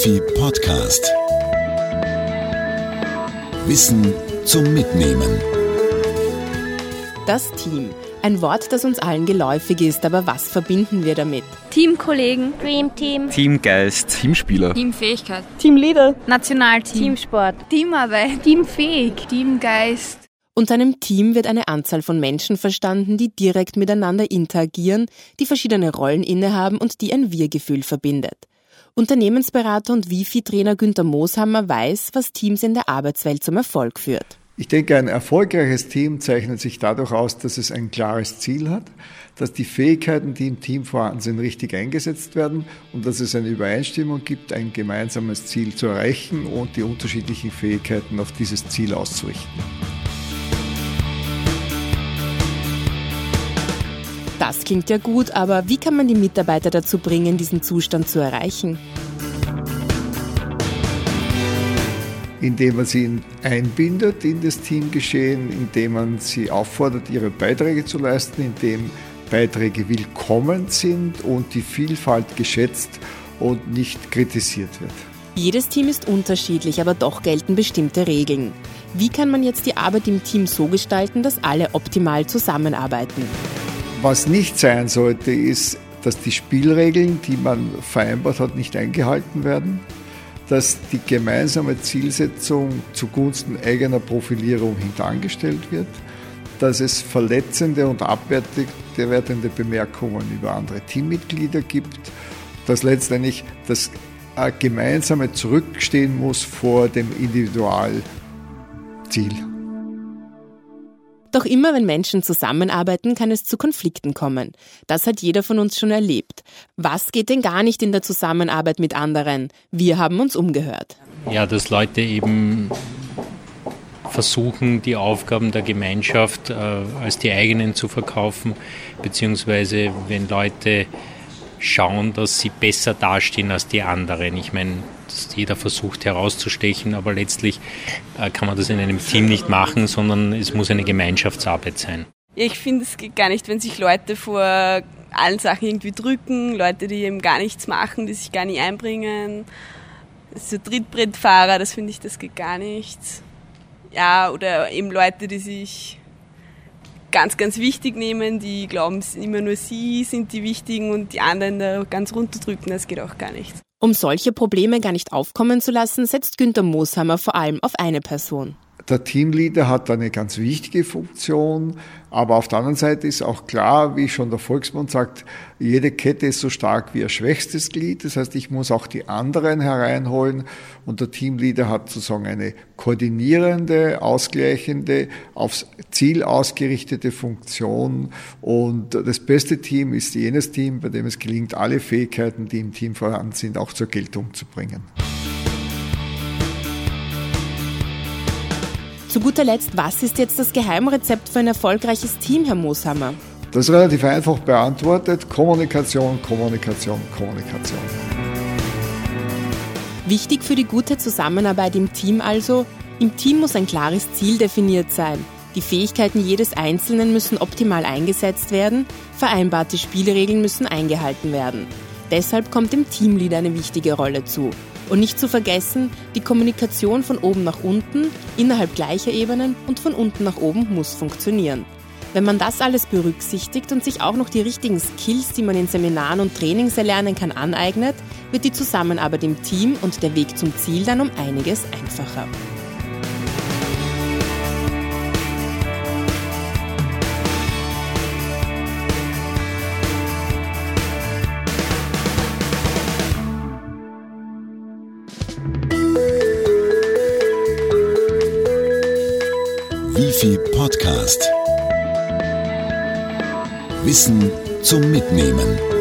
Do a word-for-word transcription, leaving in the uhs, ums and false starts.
Wifi Podcast. Wissen zum Mitnehmen. Das Team. Ein Wort, das uns allen geläufig ist, aber was verbinden wir damit? Teamkollegen, Dream Team, Teamgeist, Teamspieler, Teamfähigkeit, Teamleader, Nationalteam, Teamsport, Teamarbeit, Teamfähig, Teamgeist. Unter einem Team wird eine Anzahl von Menschen verstanden, die direkt miteinander interagieren, die verschiedene Rollen innehaben und die ein Wir-Gefühl verbindet. Unternehmensberater und Wifi-Trainer Günther Mooshammer weiß, was Teams in der Arbeitswelt zum Erfolg führt. Ich denke, ein erfolgreiches Team zeichnet sich dadurch aus, dass es ein klares Ziel hat, dass die Fähigkeiten, die im Team vorhanden sind, richtig eingesetzt werden und dass es eine Übereinstimmung gibt, ein gemeinsames Ziel zu erreichen und die unterschiedlichen Fähigkeiten auf dieses Ziel auszurichten. Das klingt ja gut, aber wie kann man die Mitarbeiter dazu bringen, diesen Zustand zu erreichen? Indem man sie einbindet in das Teamgeschehen, indem man sie auffordert, ihre Beiträge zu leisten, indem Beiträge willkommen sind und die Vielfalt geschätzt und nicht kritisiert wird. Jedes Team ist unterschiedlich, aber doch gelten bestimmte Regeln. Wie kann man jetzt die Arbeit im Team so gestalten, dass alle optimal zusammenarbeiten? Was nicht sein sollte, ist, dass die Spielregeln, die man vereinbart hat, nicht eingehalten werden, dass die gemeinsame Zielsetzung zugunsten eigener Profilierung hintangestellt wird, dass es verletzende und abwertende Bemerkungen über andere Teammitglieder gibt, dass letztendlich das Gemeinsame zurückstehen muss vor dem Individualziel. Doch immer wenn Menschen zusammenarbeiten, kann es zu Konflikten kommen. Das hat jeder von uns schon erlebt. Was geht denn gar nicht in der Zusammenarbeit mit anderen? Wir haben uns umgehört. Ja, dass Leute eben versuchen, die Aufgaben der Gemeinschaft äh, als die eigenen zu verkaufen, beziehungsweise wenn Leute schauen, dass sie besser dastehen als die anderen. Ich meine, jeder versucht herauszustechen, aber letztlich äh, kann man das in einem Team nicht machen, sondern es muss eine Gemeinschaftsarbeit sein. Ich finde, es geht gar nicht, wenn sich Leute vor allen Sachen irgendwie drücken, Leute, die eben gar nichts machen, die sich gar nicht einbringen. So Trittbrettfahrer, das finde ich, das geht gar nicht. Ja, oder eben Leute, die sich ganz, ganz wichtig nehmen, die glauben, immer nur sie sind die Wichtigen und die anderen da ganz runterdrücken, das geht auch gar nicht. Um solche Probleme gar nicht aufkommen zu lassen, setzt Günther Mooshammer vor allem auf eine Person. Der Teamleader hat eine ganz wichtige Funktion, aber auf der anderen Seite ist auch klar, wie schon der Volksmund sagt, jede Kette ist so stark wie ihr schwächstes Glied. Das heißt, ich muss auch die anderen hereinholen und der Teamleader hat sozusagen eine koordinierende, ausgleichende, aufs Ziel ausgerichtete Funktion und das beste Team ist jenes Team, bei dem es gelingt, alle Fähigkeiten, die im Team vorhanden sind, auch zur Geltung zu bringen. Zu guter Letzt, was ist jetzt das Geheimrezept für ein erfolgreiches Team, Herr Mooshammer? Das ist relativ einfach beantwortet. Kommunikation, Kommunikation, Kommunikation. Wichtig für die gute Zusammenarbeit im Team also, im Team muss ein klares Ziel definiert sein. Die Fähigkeiten jedes Einzelnen müssen optimal eingesetzt werden, vereinbarte Spielregeln müssen eingehalten werden. Deshalb kommt dem Teamleader eine wichtige Rolle zu. Und nicht zu vergessen, die Kommunikation von oben nach unten, innerhalb gleicher Ebenen und von unten nach oben muss funktionieren. Wenn man das alles berücksichtigt und sich auch noch die richtigen Skills, die man in Seminaren und Trainings erlernen kann, aneignet, wird die Zusammenarbeit im Team und der Weg zum Ziel dann um einiges einfacher. Wifi Podcast. Wissen zum Mitnehmen.